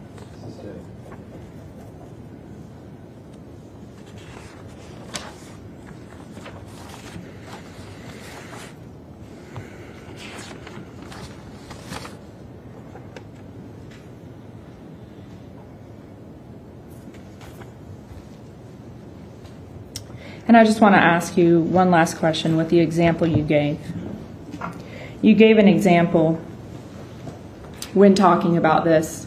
And I just want to ask you one last question with the example you gave. You gave an example when talking about this.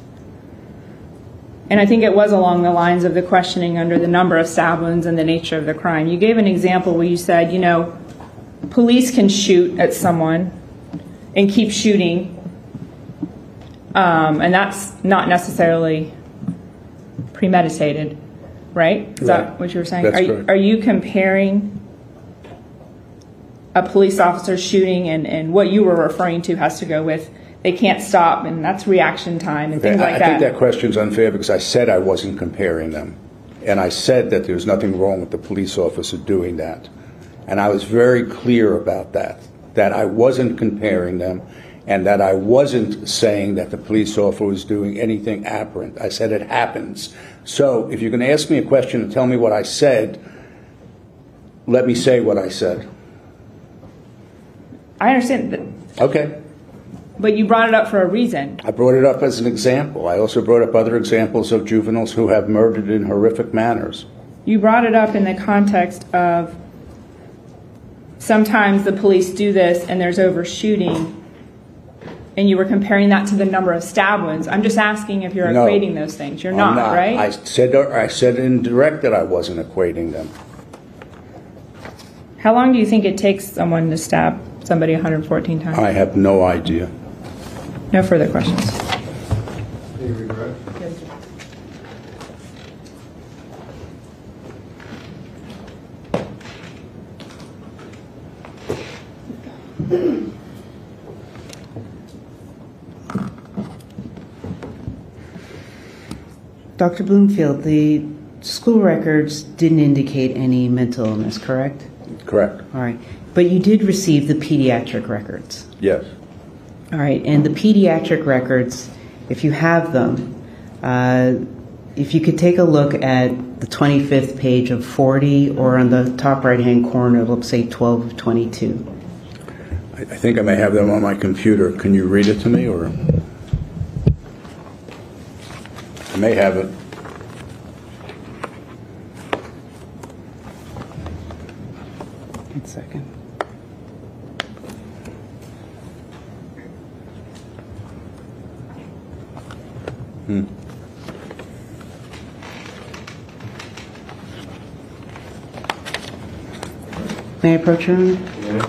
And I think it was along the lines of the questioning under the number of stab wounds and the nature of the crime. You gave an example where you said, you know, police can shoot at someone and keep shooting, um, and that's not necessarily premeditated, right? Is Right. that what you were saying? That's are, you, correct. are you comparing a police officer shooting and, and what you were referring to has to go with they can't stop and that's reaction time and Okay, things I, like I that? think that question's unfair because I said I wasn't comparing them. And I said that there was nothing wrong with the police officer doing that. And I was very clear about that, that I wasn't comparing them and that I wasn't saying that the police officer was doing anything aberrant. I said it happens. So if you're going to ask me a question and tell me what I said, let me say what I said. I understand that, Okay. but you brought it up for a reason. I brought it up as an example. I also brought up other examples of juveniles who have murdered in horrific manners. You brought it up in the context of sometimes the police do this and there's overshooting, and you were comparing that to the number of stab wounds. I'm just asking if you're No. equating those things. You're I'm not, right? I said I said in direct that I wasn't equating them. How long do you think it takes someone to stab somebody one hundred fourteen times? I have no idea. No further questions. Any regret? Doctor Bloomfield, the school records didn't indicate any mental illness, correct? Correct. All right. But you did receive the pediatric records. Yes. All right. And the pediatric records, if you have them, uh, if you could take a look at the twenty-fifth page of forty or on the top right-hand corner, let's say twelve of twenty-two. I, I think I may have them on my computer. Can you read it to me, or I may have it. One second. Hmm. May I approach your Honor?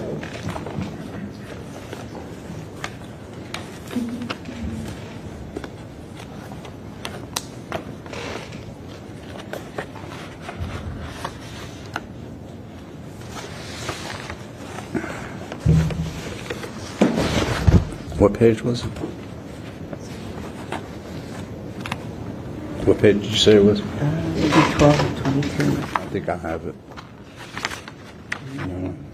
What page was it? What page did you say it was? Uh, maybe twelve of twenty-two. I think I have it. No.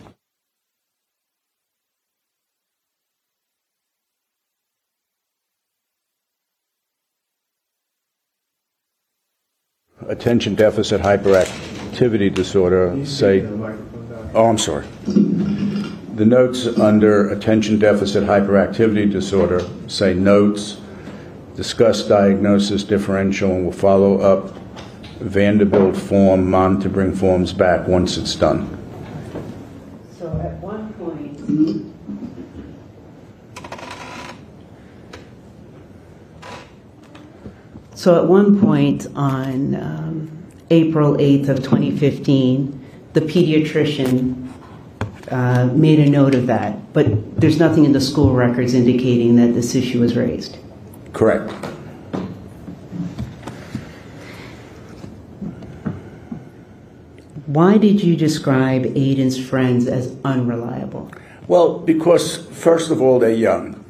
Attention deficit hyperactivity disorder, say, oh, I'm sorry. The notes under attention deficit hyperactivity disorder say notes, discuss diagnosis differential, and will follow up Vanderbilt form, monitor bring forms back once it's done. So at one point, so at one point on um, April eighth of twenty fifteen, the pediatrician uh, made a note of that, but there's nothing in the school records indicating that this issue was raised. Correct. Why did you describe Aiden's friends as unreliable? Well, because first of all, they're young,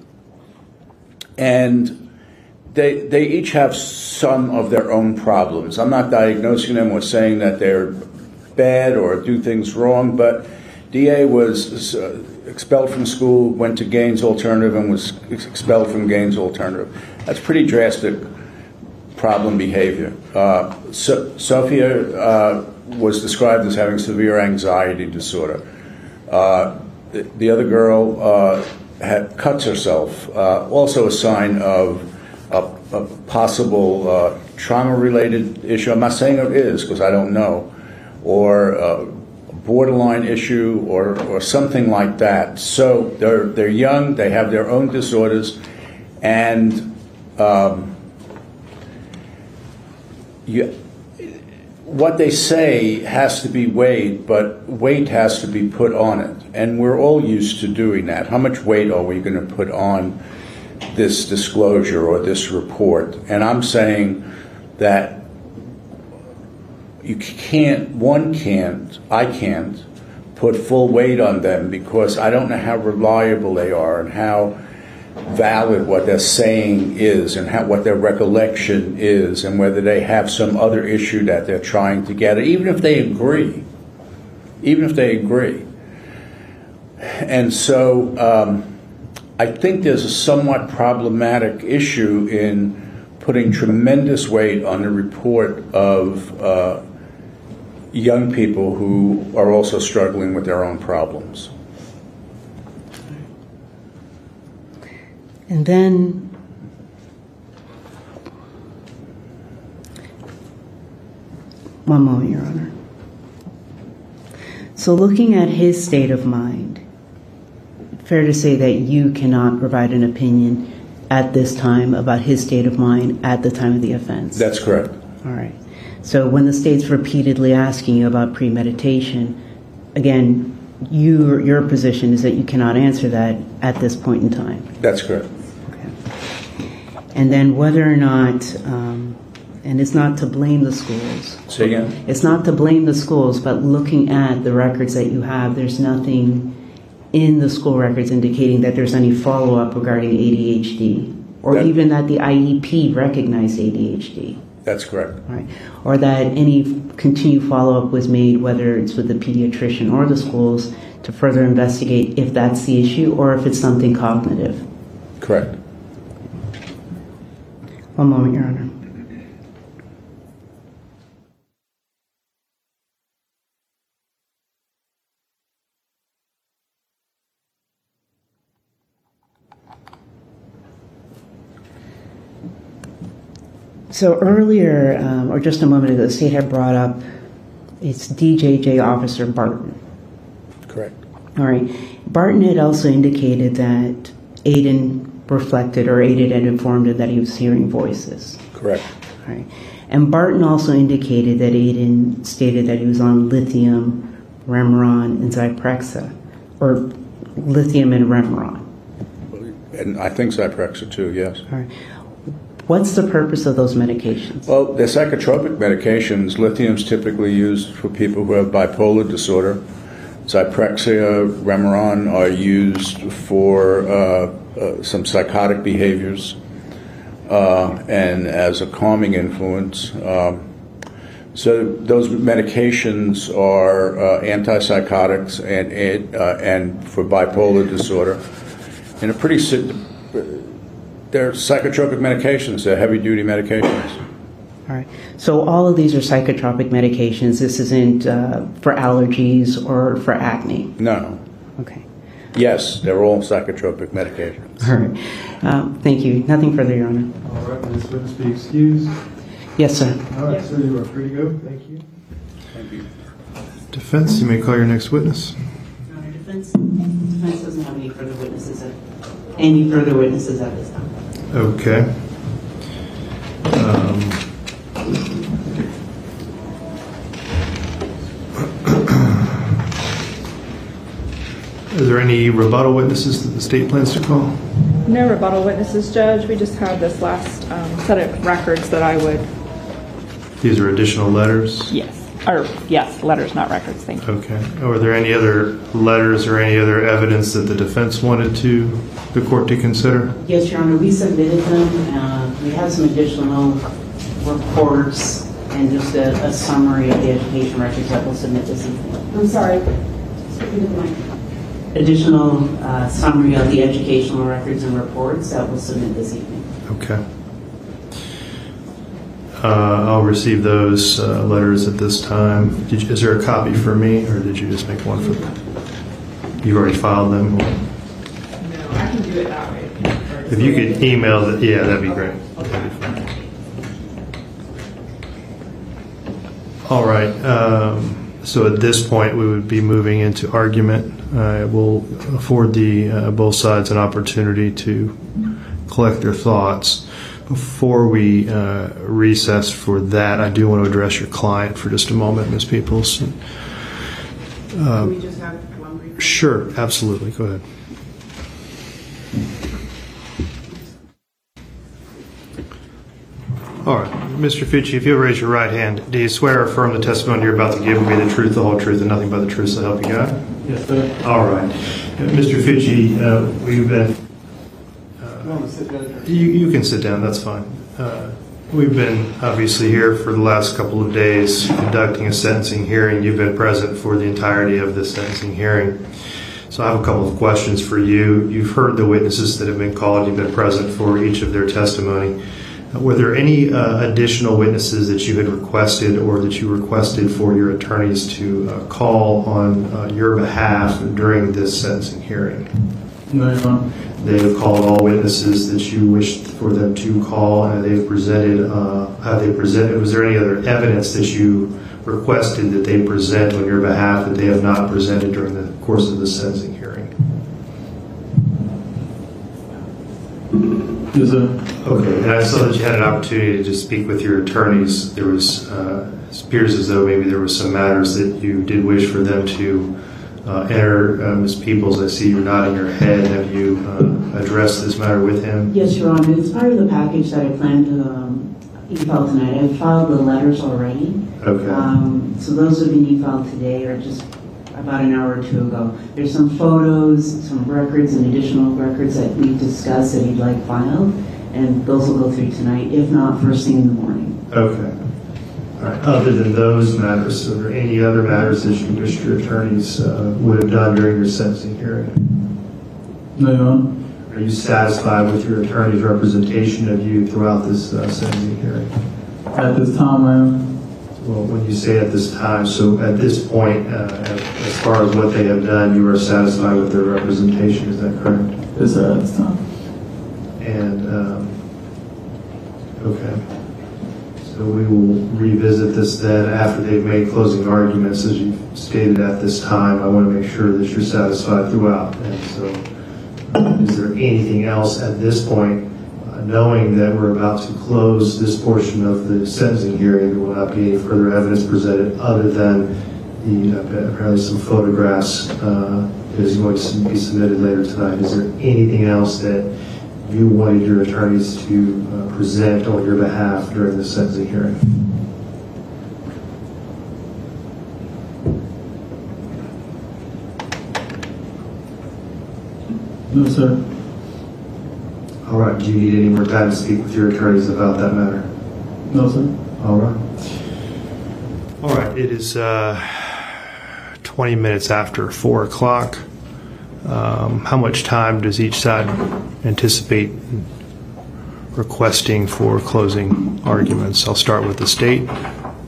and they they each have some of their own problems. I'm not diagnosing them or saying that they're bad or do things wrong, but D A was uh, expelled from school, went to Gaines Alternative, and was expelled from Gaines Alternative. That's pretty drastic problem behavior. Uh, so, Sophia uh, was described as having severe anxiety disorder. Uh, the, the other girl uh, had cuts herself, uh, also a sign of a, a possible uh, trauma-related issue. I'm not saying it is because I don't know, or uh, a borderline issue, or or something like that. So they're they're young, they have their own disorders, and um, you. What they say has to be weighed, but weight has to be put on it. And we're all used to doing that. How much weight are we going to put on this disclosure or this report? And I'm saying that you can't, one can't, I can't put full weight on them because I don't know how reliable they are and how valid what they're saying is and how, what their recollection is, and whether they have some other issue that they're trying to get at, even if they agree, even if they agree. And so um, I think there's a somewhat problematic issue in putting tremendous weight on the report of uh, young people who are also struggling with their own problems. And then one moment, Your Honor. So looking at his state of mind, fair to say that you cannot provide an opinion at this time about his state of mind at the time of the offense? That's correct. All right. So when the state's repeatedly asking you about premeditation, again, you, your position is that you cannot answer that at this point in time. That's correct. And then whether or not, um, and it's not to blame the schools. Say again? It's not to blame the schools, but looking at the records that you have, there's nothing in the school records indicating that there's any follow-up regarding A D H D, or that, even that the I E P recognized A D H D. That's correct. All right. Or that any continued follow-up was made, whether it's with the pediatrician or the schools, to further investigate if that's the issue or if it's something cognitive. Correct. One moment, Your Honor. So earlier, um, or just a moment ago, the state had brought up it's D J J Officer Barton. Correct. All right. Barton had also indicated that Aiden reflected or aided and informed him that he was hearing voices. Correct. All right. And Barton also indicated that Aiden stated that he was on lithium, Remeron, and Zyprexa, or lithium and Remeron. And I think Zyprexa too, yes. All right. What's the purpose of those medications? Well, they're psychotropic medications. Lithium's typically used for people who have bipolar disorder. Zyprexa, Remeron are used for uh, uh, some psychotic behaviors uh, and as a calming influence. Um, So those medications are uh, antipsychotics and and, uh, and for bipolar disorder, and a pretty they're psychotropic medications. They're heavy-duty medications. All right. So all of these are psychotropic medications. This isn't uh, for allergies or for acne. No. Okay. Yes, they're all psychotropic medications. All right. Um, thank you. Nothing further, Your Honor. All right. Will this witness be excused? Yes, sir. All right, sir. You are free to go. Thank you. Thank you. Defense, you may call your next witness. Your Honor, defense, defense doesn't have any further witnesses. At, any further witnesses at this time. Okay. Um, Is there any rebuttal witnesses that the state plans to call? No rebuttal witnesses, Judge. We just have this last um, set of records that I would. These are additional letters? Yes. Or, yes, letters, not records. Thank you. Okay. Are there any other letters or any other evidence that the defense wanted to the court to consider? Yes, Your Honor. We submitted them. Uh, we have some additional reports and just a, a summary of the education records that we'll submit this evening. I'm sorry. Additional uh, summary of the educational records and reports that we'll submit this evening. Okay. Uh, I'll receive those uh, letters at this time. Did you, is there a copy for me, or did you just make one for them? You already filed them? No, I can do it that way. If you could email it, yeah, that'd be great. That'd be fine. All right. Um, so at this point, we would be moving into argument. Uh, we'll afford the uh, both sides an opportunity to collect their thoughts. Before we uh, recess for that, I do want to address your client for just a moment, Miz Peoples. Uh, Can we just have one brief? Sure, absolutely. Go ahead. All right. Mister Fucci, if you'll raise your right hand, do you swear or affirm the testimony you're about to give will be the truth, the whole truth, and nothing but the truth, so help you God? Yes, sir. All right. Uh, Mister Fucci, uh, we've been... Uh, you, you can sit down, that's fine. Uh, we've been obviously here for the last couple of days conducting a sentencing hearing. You've been present for the entirety of the sentencing hearing. So I have a couple of questions for you. You've heard the witnesses that have been called. You've been present for each of their testimony. Were there any uh, additional witnesses that you had requested or that you requested for your attorneys to uh, call on uh, your behalf during this sentencing hearing? No, Your Honor. They have called all witnesses that you wished for them to call, and they've presented. Uh, have they presented? Was there any other evidence that you requested that they present on your behalf that they have not presented during the course of the sentencing hearing? Yes, sir. Okay, and I saw that you had an opportunity to just speak with your attorneys. There was, uh, it appears as though maybe there were some matters that you did wish for them to uh, enter. Uh, Miz Peoples, I see you're nodding your head. Have you uh, addressed this matter with him? Yes, Your Honor. It's part of the package that I plan to um, e-file tonight. I've filed the letters already. Okay. Um, so those have been e-filed today or just about an hour or two ago. There's some photos, some records, and additional records that we've discussed that you'd like filed, and those will go through tonight, if not first thing in the morning. Okay. All right. Other than those matters, are there any other matters that you wish your attorneys uh, would have done during your sentencing hearing? No, Your Honor. Are you satisfied with your attorney's representation of you throughout this uh, sentencing hearing? At this time, I am. Well, when you say at this time, so at this point, uh, as far as what they have done, you are satisfied with their representation, is that correct? Yes, sir, at this time. And, um, okay. So we will revisit this then after they've made closing arguments, as you've stated at this time. I want to make sure that you're satisfied throughout. And so uh, is there anything else at this point, uh, knowing that we're about to close this portion of the sentencing hearing, there will not be any further evidence presented other than the uh, apparently some photographs uh, that is going to be submitted later tonight. Is there anything else that you wanted your attorneys to uh, present on your behalf during the sentencing hearing? No, sir. All right. Do you need any more time to speak with your attorneys about that matter? No, sir. All right. right, it is uh, twenty minutes after four o'clock. Um, how much time does each side anticipate requesting for closing arguments? I'll start with the state. I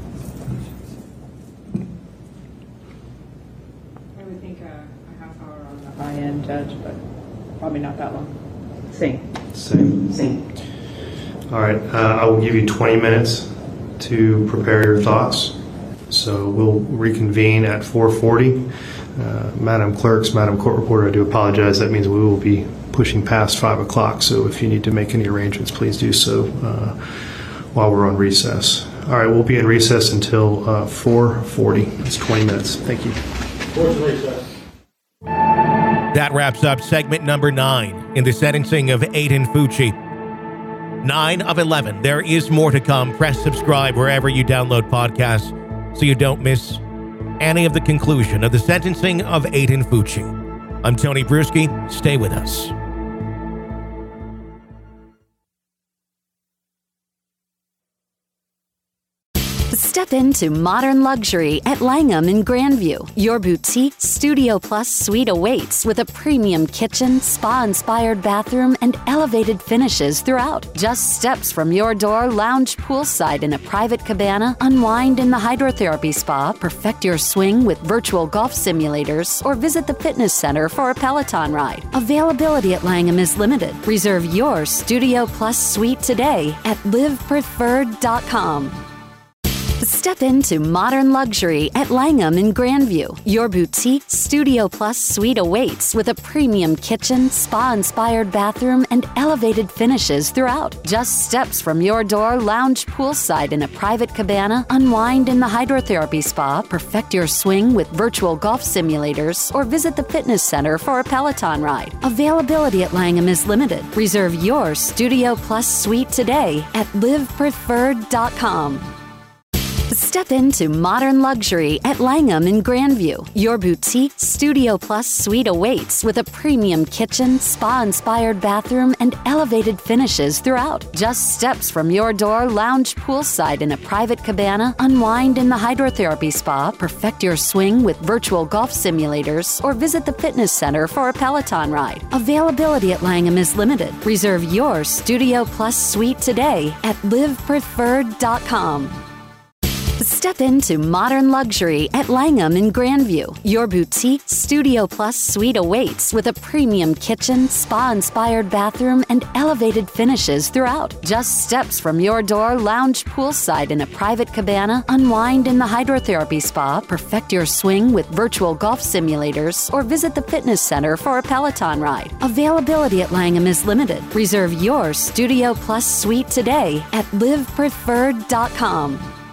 would think a, a half hour on the high end, Judge, but probably not that long. Same. Same. Same. All right, uh, I will give you twenty minutes to prepare your thoughts. So we'll reconvene at four forty. Uh, Madam Clerks, Madam Court Reporter, I do apologize. That means we will be pushing past five o'clock. So if you need to make any arrangements, please do so uh, while we're on recess. All right, we'll be in recess until uh, four forty. It's twenty minutes. Thank you. Recess. That wraps up segment number nine in the sentencing of Aiden Fucci. nine of eleven. There is more to come. Press subscribe wherever you download podcasts so you don't miss any of the conclusion of the sentencing of Aiden Fucci. I'm Tony Bruschi. Stay with us. Step into modern luxury at Langham in Grandview. Your boutique Studio Plus suite awaits with a premium kitchen, spa-inspired bathroom, and elevated finishes throughout. Just steps from your door, lounge poolside in a private cabana, unwind in the hydrotherapy spa, perfect your swing with virtual golf simulators, or visit the fitness center for a Peloton ride. Availability at Langham is limited. Reserve your Studio Plus suite today at live preferred dot com. Step into modern luxury at Langham in Grandview. Your boutique Studio Plus suite awaits with a premium kitchen, spa-inspired bathroom, and elevated finishes throughout. Just steps from your door, lounge poolside in a private cabana, unwind in the hydrotherapy spa, perfect your swing with virtual golf simulators, or visit the fitness center for a Peloton ride. Availability at Langham is limited. Reserve your Studio Plus suite today at live preferred dot com. Step into modern luxury at Langham in Grandview. Your boutique Studio Plus suite awaits with a premium kitchen, spa-inspired bathroom, and elevated finishes throughout. Just steps from your door, lounge poolside in a private cabana, unwind in the hydrotherapy spa, perfect your swing with virtual golf simulators, or visit the fitness center for a Peloton ride. Availability at Langham is limited. Reserve your Studio Plus suite today at live preferred dot com. Step into modern luxury at Langham in Grandview. Your boutique Studio Plus suite awaits with a premium kitchen, spa-inspired bathroom, and elevated finishes throughout. Just steps from your door, lounge poolside in a private cabana, unwind in the hydrotherapy spa, perfect your swing with virtual golf simulators, or visit the fitness center for a Peloton ride. Availability at Langham is limited. Reserve your Studio Plus suite today at live preferred dot com.